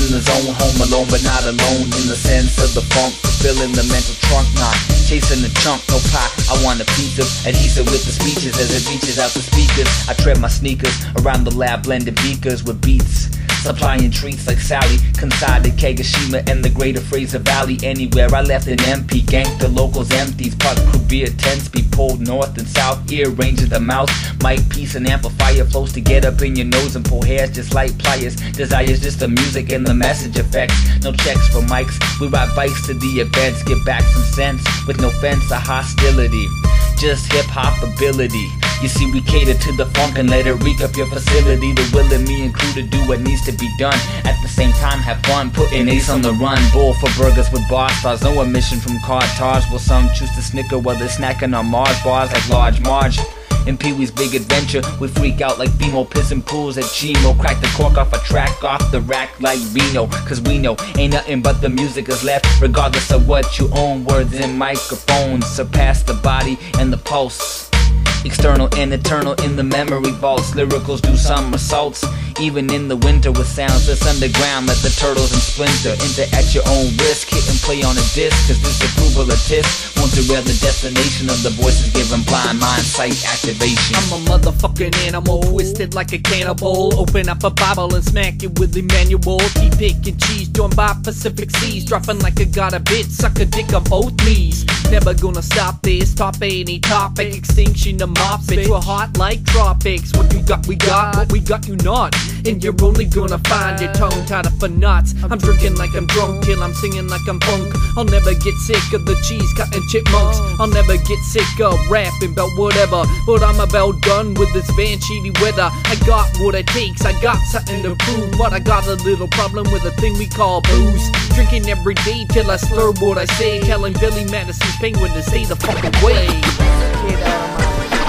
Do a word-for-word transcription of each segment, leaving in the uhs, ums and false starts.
in the zone, home alone but not alone. In the sense of the funk, fulfilling the mental trunk knot. Chasing the chunk, no pie, I want a piece of adhesive with the speeches as it reaches out the speakers. I tread my sneakers around the lab, blended beakers with beats, supplying treats like Sally, Kansai, Kagoshima, and the greater Fraser Valley. Anywhere I left an M P, ganked the locals empties. Park crew beer tents be pulled north and south. Ear ranges the mouth, mic piece and amplifier flows to get up in your nose and pull hairs just like pliers. Desire's just the music and the message effects. No checks for mics, we ride bikes to the events. Get back some sense with no fence or hostility, just hip-hop ability. You see, we cater to the funk and let it reek up your facility. The will in me and crew to do what needs to be done. At the same time, have fun, putting ace on the run. Bull for burgers with bar stars, no emission from cartars. While some choose to snicker while they're snacking on Mars bars like Large Marge. In Pee-wee's Big Adventure, we freak out like Bimo, pissing pools at Chimo. Crack the cork off a track, off the rack like Reno. Cause we know ain't nothing but the music is left, regardless of what you own. Words and microphones surpass the body and the pulse. External and eternal in the memory vaults. Lyricals do somersaults, even in the winter with sounds that's underground. Let the turtles and splinter enter at your own risk. Hit and play on a disc, cause this approval of tisk won't derail the destination of the voices given blind mind sight activation. I'm a motherfucking animal, twisted like a cannibal. Open up a Bible and smack it with Emmanuel. Tea-pick and cheese joined by Pacific Seas, dropping like a god a bit, suck a dick on both knees. Never gonna stop this, top any topic. Extinction of mop it, we're hot like tropics. What you got, we got, what we got, you not. And you're only gonna find your tongue tied up for knots. I'm drinking like I'm drunk till I'm singing like I'm punk. I'll never get sick of the cheese cutting chipmunks. I'll never get sick of rapping about whatever, but I'm about done with this van shitty weather. I got what it takes, I got something to prove, but I got a little problem with a thing we call booze. Drinking every day till I slur what I say, telling Billy Madison's penguin to stay the fuck away. Get out of my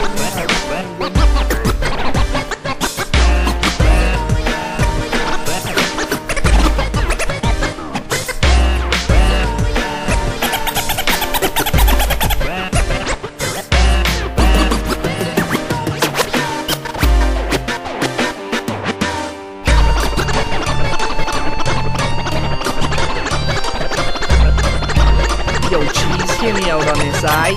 Yo, cheese, hear me out on this, aight?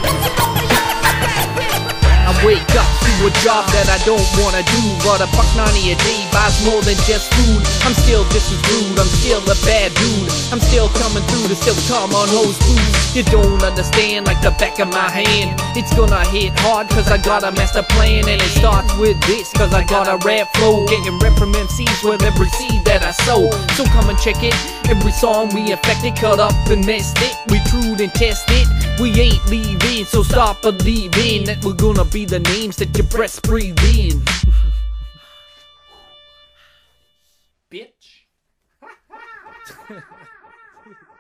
I wake up to a job that I don't wanna do, but a buck ninety a day buys more than just food. I'm still just as rude, I'm still a bad dude. I'm still coming through to still come on hose food. You don't understand like the back of my hand. It's gonna hit hard cause I got a master plan, and it starts with this cause I got a rap flow. Getting rep from M Cs with every seed that I sow. So come and check it, every song we affected, cut up and messed it. We trued and tested, we ain't leaving, so stop believing that we're gonna be the names that your breath breathe in. Bitch.